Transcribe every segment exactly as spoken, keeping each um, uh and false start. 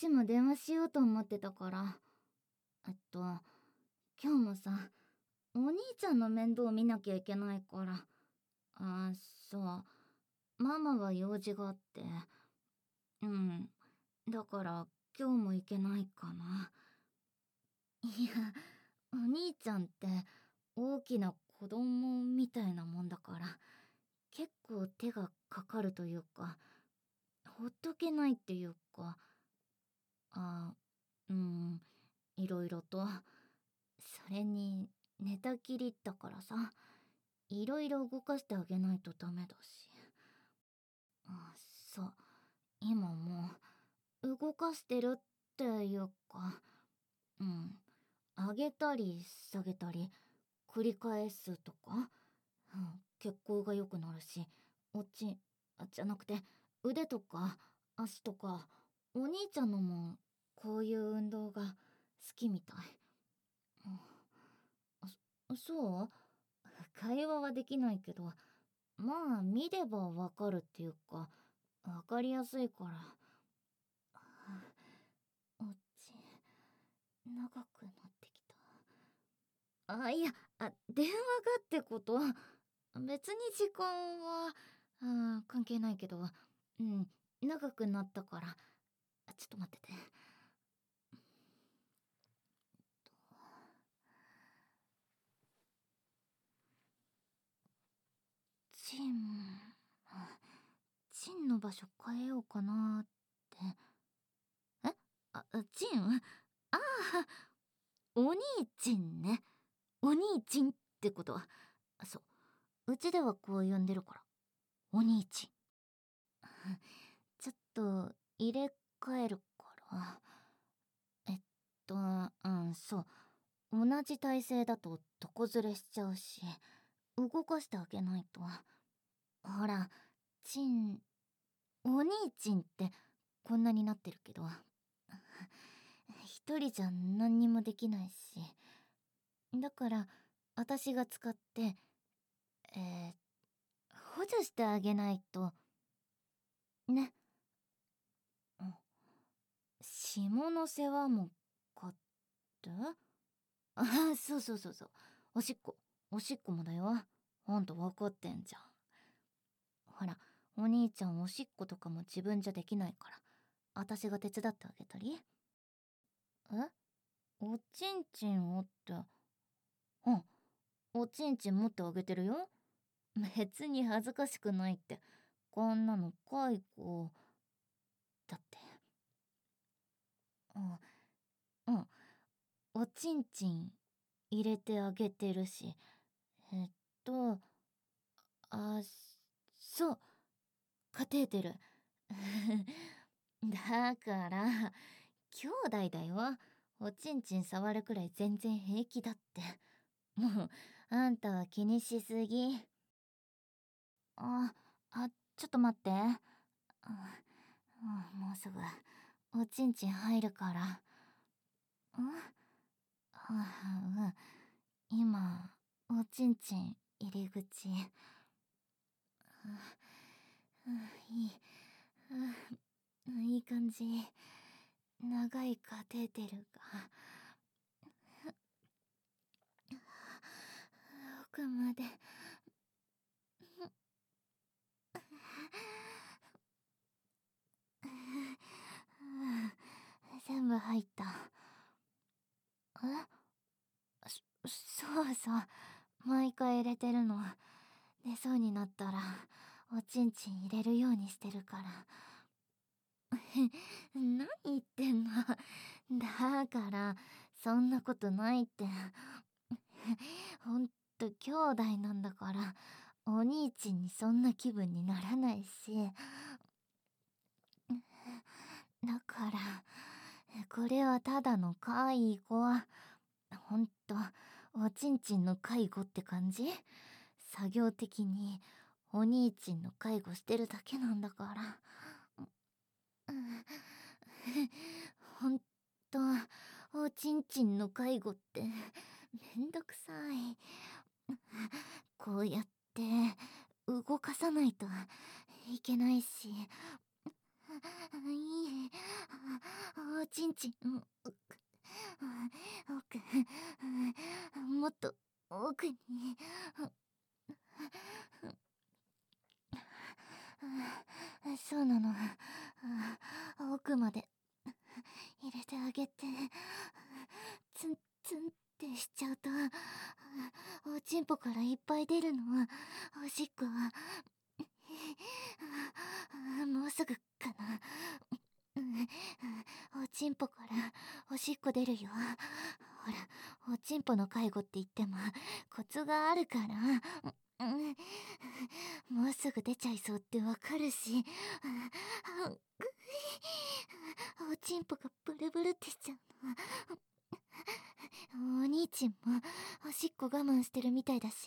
ちも電話しようと思ってたから。えっと、今日もさ、お兄ちゃんの面倒を見なきゃいけないから。あ、そう。ママは用事があって。うん。だから今日も行けないかな。いや、お兄ちゃんって大きな子供みたいなもんだから、結構手がかかるというか、ほっとけないっていうか、あ、うん、いろいろと。それに、寝たきりだからさ、いろいろ動かしてあげないとダメだし。あ、そう、今もう動かしてるっていうか、うん、上げたり下げたり繰り返すとか、うん、血行が良くなるし、おちあじゃなくて腕とか足とか、お兄ちゃんのもこういう運動が好きみたい。うん、あ、そそう会話はできないけど、まあ見ればわかるっていうか、わかりやすいから。おち長くなってきた。あ、いや、あ、電話がってこと？別に時間は、あ、関係ないけど、うん、長くなったから。ちょっと待ってて。チン、チンの場所変えようかなって。えあ、チン、ああ、お兄ちんね。お兄ちんってことは。そう、うちではこう呼んでるから。お兄ちん。ちょっと入れ替えるから。えっと、うん、そう。同じ体勢だと床ずれしちゃうし、動かしてあげないと。ほら、チン、お兄ちんってこんなになってるけど、一人じゃ何にもできないし。だから、私が使って、えー、補助してあげないと、ね。うん。下の世話もかって？あ、そうそうそうそう。おしっこ。おしっこもだよ。ほんと分かってんじゃん。ほら、お兄ちゃんおしっことかも自分じゃできないから、私が手伝ってあげたり。え？おちんちんをって。うん。おちんちん持ってあげてるよ。別に恥ずかしくないって。こんなの介護だって。うん。うん。おちんちん入れてあげてるし。えっと、あ、そう。カテーテル。だから、兄弟だよ。おちんちん触るくらい全然平気だって。もう、あんたは気にしすぎ。あ、あ、ちょっと待って。あ、うん、もうすぐ、おちんちん入るから。ん？あ、うん。今、おちんちん入り口。うん、いい。うん、いい感じ。長いカテーテルが奥まで。全部入った。え？そ、そうそう。毎回入れてるの。出そうになったら、おちんちん入れるようにしてるから。何言ってんの。だから、そんなことないって。ほんと、兄弟なんだから、お兄ちんにそんな気分にならないし。だから、これはただの介護。ほんと、おちんちんの介護って感じ？作業的に、お兄ちんの介護してるだけなんだから。ほんと、おちんちんの介護ってめんどくさい。こうやって動かさないといけないし。 いいえ、おちんちん奥、奥、もっと奥に。そうなの。奥まで入れてあげて。ツンツンってしちゃうとおちんぽからいっぱい出るの。おしっこはもうすぐかな。おちんぽからおしっこ出るよ。ほら、おちんぽの介護って言ってもコツがあるから。もうすぐ出ちゃいそうってわかるし、おちんぽがブルブルってしちゃうの。お兄ちんもおしっこ我慢してるみたいだし、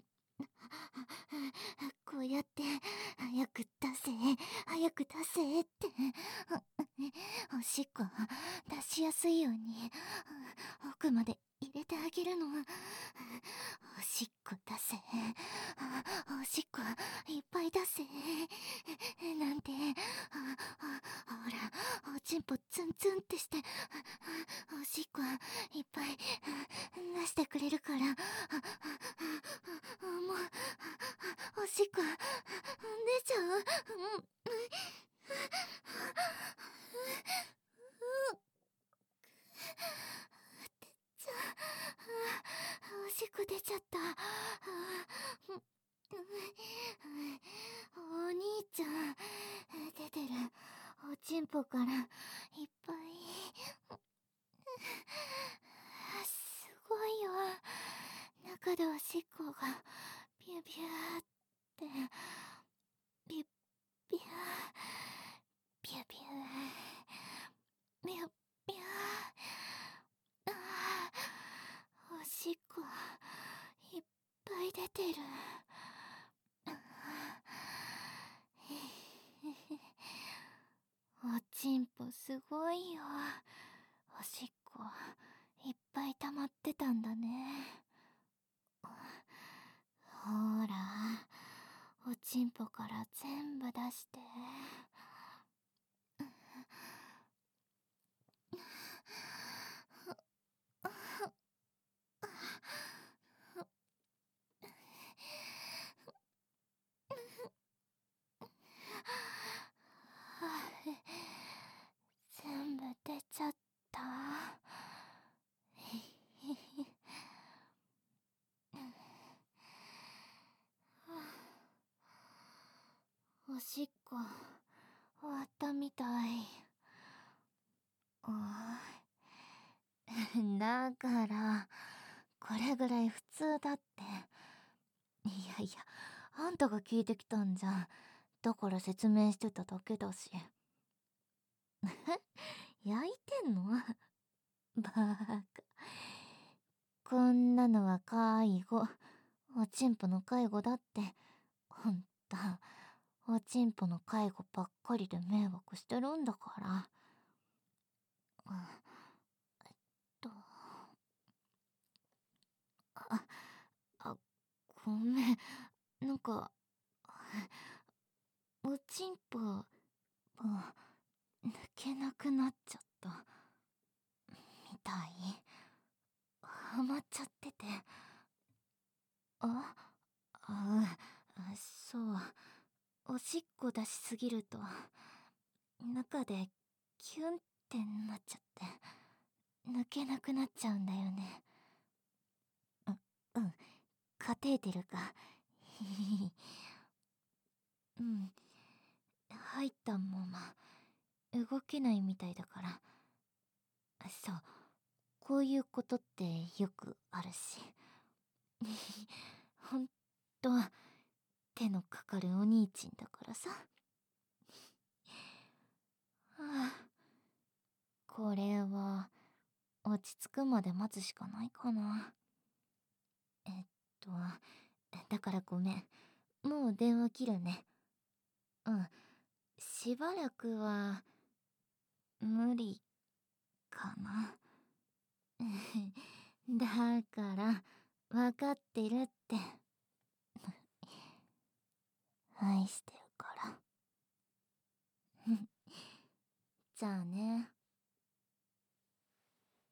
こうやって早く出せ早く出せっておしっこ出しやすいように奥まで入れてあげるの。おしっこ出せ、おしっこいっぱい出せなんて、ほらおちんぽツンツンってしておしっこいっぱい出してくれるから、もうおしっこ出ちゃう。おしっこ出ちゃった。お兄ちゃん出てる。おちんぽからいっぱい。すごいよ。中でおしっこがビュビューってビュビュービュビュービュビュー。あー、おしっこいっぱい出てる。おちんぽすごいよ。おしっこいっぱい溜まってたんだね。ほーら、おちんぽから全部出して。全部出ちゃった。おしっこ終わったみたい。だからこれぐらい普通だって。いやいや、あんたが聞いてきたんじゃん。だから説明してただけだし。焼いてんのバーカ。こんなのは介護。おちんぽの介護だって。ほんと、おちんぽの介護ばっかりで迷惑してるんだから。うん、えっとあ、あ、ごめん。なんか、おちんぽ、あ、抜けなくなっちゃった。みたい。はまっちゃってて。あ、あ、そう。おしっこ出しすぎると、中でキュンってなっちゃって、抜けなくなっちゃうんだよね。う、うん、カテーテルか。うん。入ったまま動けないみたいだから。そう、こういうことってよくあるし。ほんと手のかかるお兄ちんだからさ。はあ、これは落ち着くまで待つしかないかな。えっとだからごめん、もう電話切るね。うん、しばらくは無理かな。だから分かってるって。愛してるから。 じゃあね。